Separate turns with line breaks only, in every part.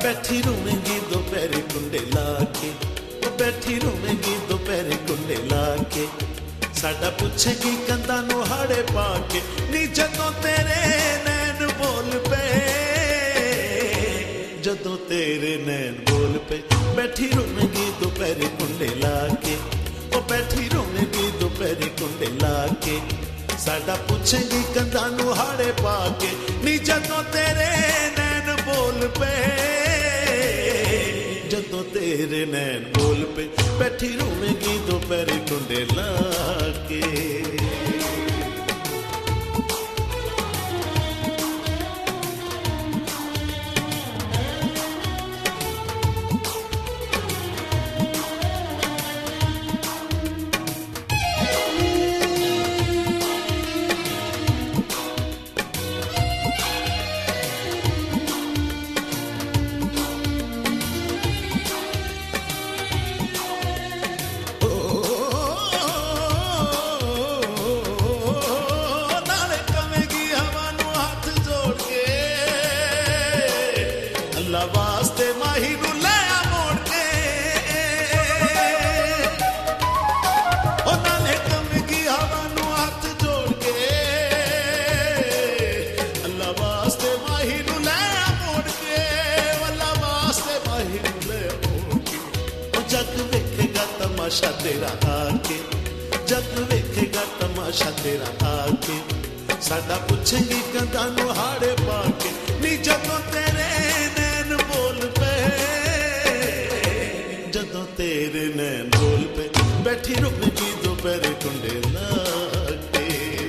बैठी रोवेंगी दोपहरे कुंडे लाके, बैठी रोवेंगी दोपहरे कुंडे लाके, साडा पुछेगी कंधां नूं हाड़े पाके, नी जदों तेरे नैन बोल पे, जदों तेरे नैन बोल पे, बैठी रोवेंगी दोपहरे कुंडे लाके, बैठी रोवेंगी दोपहरे कुंडे लाके, साडा पुछेगी कंधां नूं हाड़े पाके, नी जदों तेरे नैन बोल पे, जदों तेरे नैन बोल पे, बैठी रोवेंगी दोपहरे कुंडे लाके। तमाशा तेरा आके, जग वेखेगा तमाशा तेरा आके, साडा पुछेगी कंधां नूं हाड़े पाके, नी जदों तेरे नैन बोल पे, जदों तेरे नैन बोल पे, बैठी रोवेंगी दोपहरे कुंडे लाके।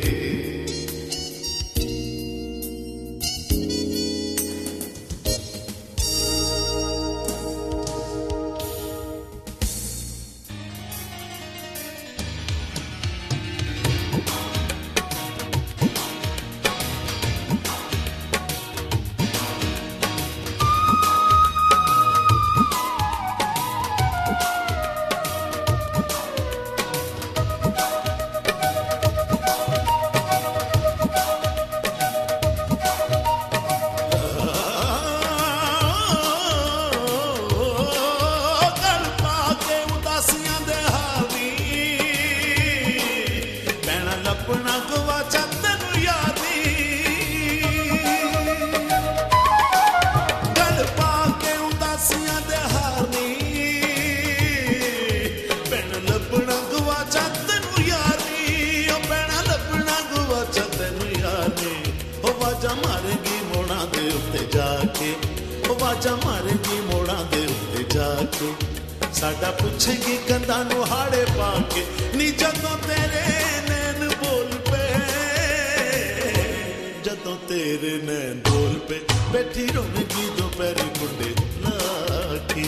साडा पुछेगी कंधां नूं हाड़े पाके, नी जदों तेरे नैन बोल पे, जदों तेरे नैन बोल पे, बैठी रोवेंगी दोपहरे कुंडे लाके।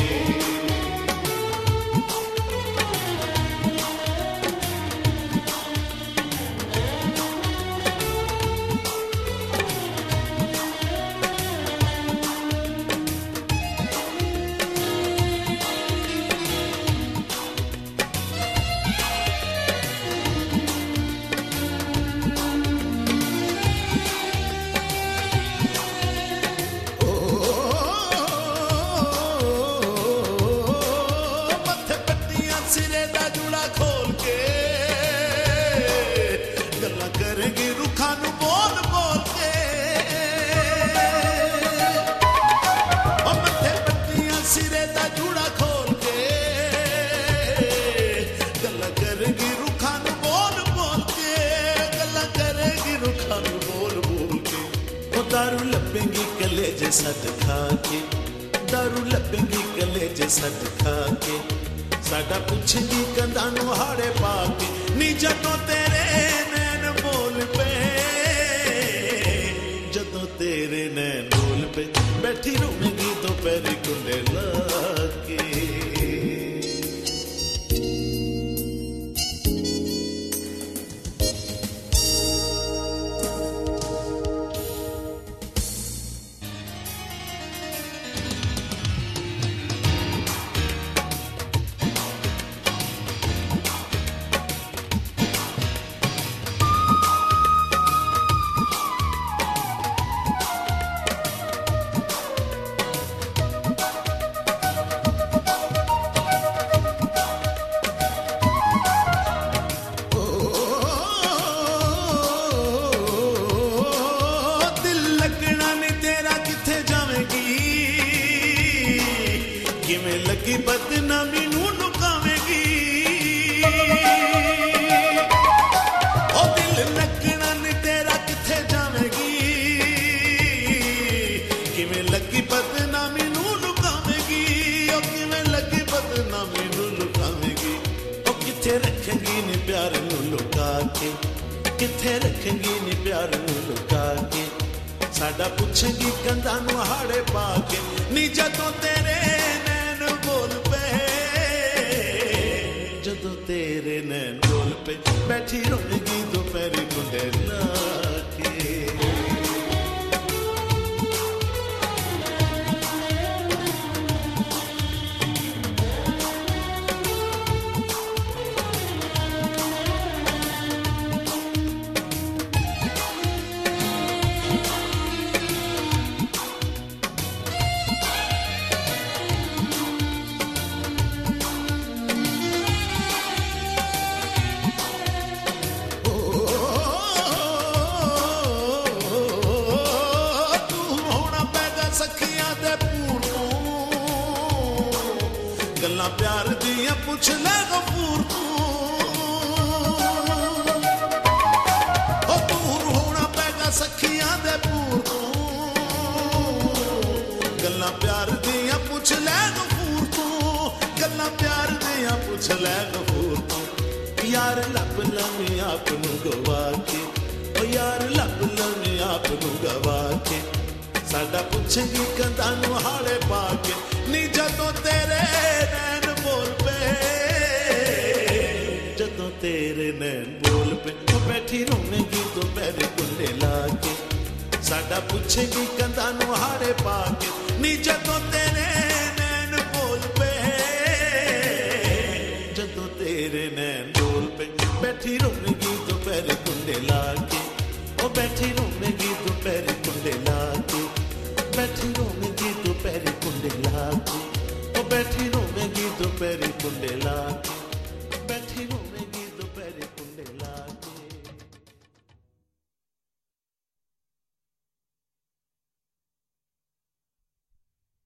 दारू लपेंगी कलेजे सद खा के, दारू लपेंगी कलेजे सद खा के, साडा पुछेगी कंधां नूं हाड़े पाके, नी जदों तेरे नैन बोल पे, जदों तेरे नैन बोल पे, बैठी रोवेंगी दोपहरे कुंडे लाके। ਲੱਗੀ ਬਦਨਾਮੀ ਨੂੰ ਲੁਕਾਵੇਂਗੀ ਉਹ ਦਿਲ ਲੱਗਣਾ ਨੀ ਤੇਰਾ ਕਿੱਥੇ ਜਾਵੇਂਗੀ ਕਿਵੇਂ ਲੱਗੀ ਬਦਨਾਮੀ ਨੂੰ ਲੁਕਾਵੇਂਗੀ ਉਹ ਕਿਵੇਂ ਲੱਗੀ ਬਦਨਾਮੀ ਨੂੰ ਲੁਕਾਵੇਂਗੀ ਉਹ ਕਿੱਥੇ ਰੱਖੇਂਗੀ ਨੀ ਪਿਆਰ ਨੂੰ ਲੁਕਾ ਕੇ ਕਿੱਥੇ ਰੱਖੇਂਗੀ ਨੀ ਪਿਆਰ ਨੂੰ ਲੁਕਾ ਕੇ ਸਾਡਾ ਪੁੱਛੇਂਗੀ ਕੰਧਾਂ ਨੂੰ ਹਾੜੇ ਪਾ ਕੇ ਨੀ ਜਦੋਂ ਤੇਰੇ ਨੈਣ ਬੋਲ ਪਏ ਜਦੋਂ ਤੇਰੇ ਨੈਣ ਬੋਲ ਪਏ ਬੈਠੀ ਰੋਵੇਂਗੀ ਦੁਪਹਿਰੇ ਕੁੰਡੇ ਲਾ ਕੇ ਗੱਲਾਂ ਪਿਆਰ ਦੀਆਂ ਪੁੱਛ ਲੈ ਗਫੂਰ ਤੂੰ ਦੂਰ ਹੋਣਾ ਪੈਗਾ ਸਖੀਆਂ ਦੇ ਪੂਰ ਤੂੰ ਗੱਲਾਂ ਪਿਆਰ ਦੀਆਂ ਪੁੱਛ ਲੈ ਗਫੂਰ ਤੂੰ ਗੱਲਾਂ ਪਿਆਰ ਦੀਆਂ ਪੁੱਛ ਲੈ ਗਫੂਰ ਤੂੰ ਯਾਰ ਲੱਭ ਲਵੇਂ ਆਪ ਨੂੰ ਗਵਾ ਕੇ ਓ ਯਾਰ ਲੱਭ ਲਵੇਂ ਆਪ ਨੂੰ ਗਵਾ ਕੇ ਸਾਡਾ ਪੁੱਛੇਂਗੀ ਕੰਧਾਂ ਨੂੰ ਹਾੜੇ ਪਾ ਕੇ ਨੀ ਜਦੋਂ ਤੇਰੇ ਨੈਣ ਬੋਲ ਪਏ ਜਦੋਂ ਤੇਰੇ ਨੈਣ ਬੋਲ ਪਏ ਤੂੰ ਬੈਠੀ ਰੋਵੇਂਗੀ ਦੁਪਹਿਰੇ ਕੁੰਡੇ ਲਾ ਕੇ ਸਾਡਾ ਪੁੱਛੇਂਗੀ ਕੰਧਾਂ ਨੂੰ ਹਾੜੇ ਪਾ ਕੇ ਨੀ ਜਦੋਂ ਤੇਰੇ ਨੈਣ ਬੋਲ ਪਏ ਜਦੋਂ ਤੇਰੇ ਨੈਣ ਬੋਲ ਪਏ ਬੈਠੀ ਰੋਵੇਂਗੀ ਦੁਪਹਿਰੇ ਕੁੰਡੇ ਲਾ ਕੇ ਉਹ ਬੈਠੀ ਰੋਵੇਂਗੀ ਦੁਪਹਿਰੇ ਕੁੰਡੇ ਲਾ ਕੇ बैठी रोवेंगी दोपहरी कुंडे ला के ओ बैठी रोवेंगी दोपहरी कुंडे ला के बैठी